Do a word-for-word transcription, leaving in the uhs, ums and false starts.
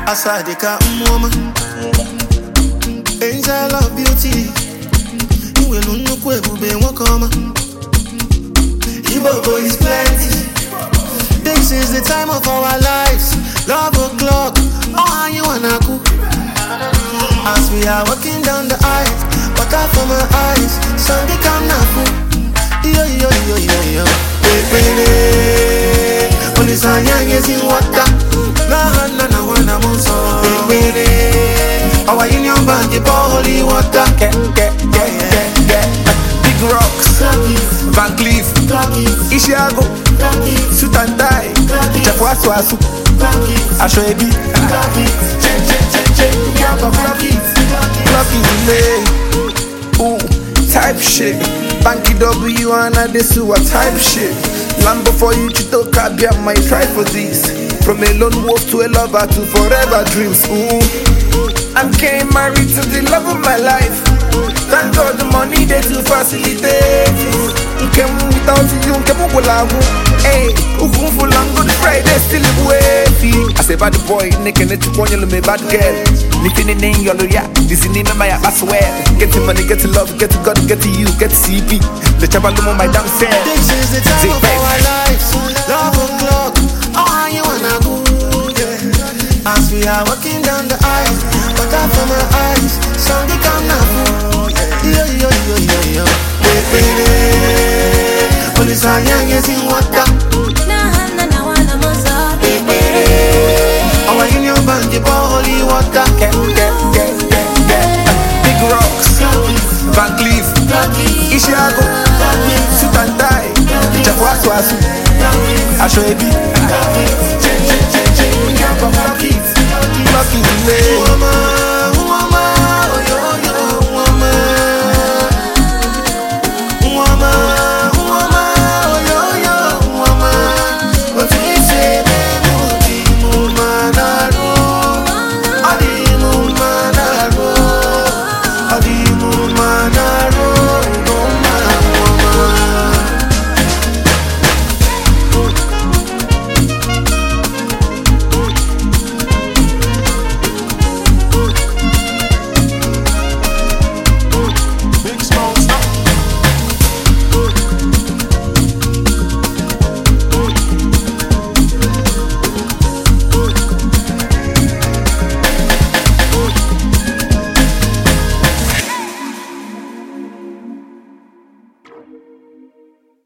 Asadika Moma, angel of beauty. We will not go be one comma. Ibobo is plenty. This is the time of our lives. Love o'clock. Oh, how you wanna cook? As we are walking down the aisle, water from our eyes, sun become naku. Yo yo yo yo yo. Baby, only sanya is in water. Na na na wana monso. Baby, our union band the holy water. Get get get get get. Big rocks, Van Cleef, Ishiago, Suit and Tie, Chafwasu Asu, Ashwebi, Ooh, type shit. Banky W and I this a type shit. Lambo for you, Chito Kabia, my try for this. From a lone wolf to a lover to forever dreams. Ooh, I'm getting married to the love of my life. Thank God the money they to facilitate. You came without you, you came with love. Hey, who come for long good Friday still wavy. I say bad boy, Nick and the Chiponya me bad girl. Nipping in name yellow, yeah. This is name my I swear. Get to money, get to love, get to God, get to you, get to C P. The Chabalum on my damn fair. This is the time of our lives. Love o'clock. Oh, how you wanna go? Yeah. As we are walking down the aisle, water from our eyes, sun become now. Yo yo yo yo yo. Baby, only sanya is in water. Na na na wana mozo. Baby, our union band the holy water. Get get get get get. Big rocks, Van Cleef, Ishiago, Suit and Tie, Chafwasu Asu, Ashwebi.